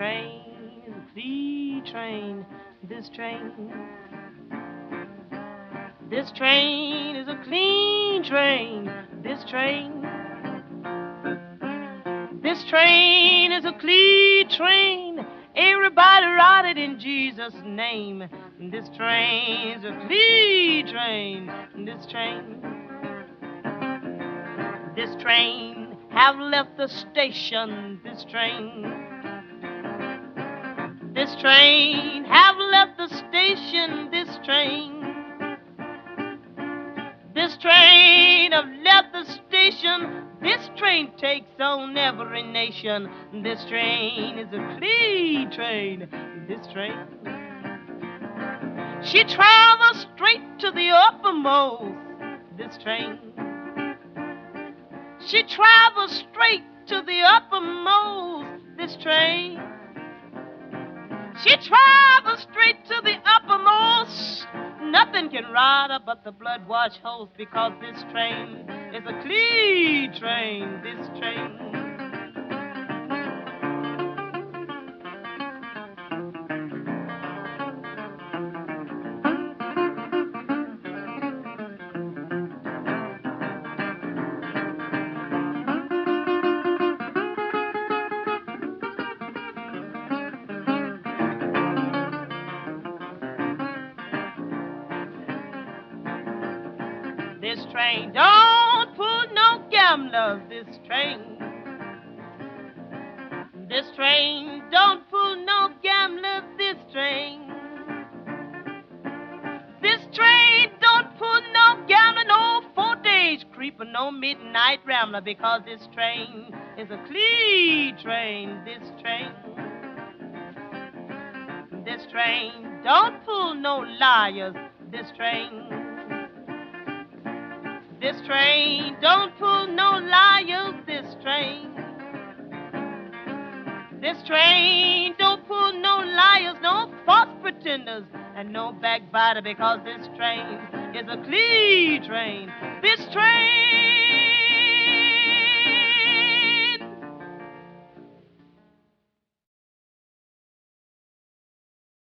train is a clean train. This train. This train is a clean train. This train. This train is a clean train. Everybody ride it in Jesus' name. This train is a clean train. This train. This train have left the station. This train. This train have left the station. This train. This train have left the station. This train takes on every nation. This train is a clean train. This train. She travels straight to the uppermost. This train. She travels straight to the uppermost. This train. She travels straight to the uppermost. Nothing can ride her but the blood-washed horse, because this train is a clean train. This train. This train don't pull no gamblers. This train. This train don't pull no gamblers. This train. This train don't pull no gambler, no 4-days creeper, no midnight rambler, because this train is a clean train. This train. This train don't pull no liars. This train. This train don't pull no liars. This train. This train don't pull no liars, no false pretenders, and no backbiter, because this train is a clean train. This train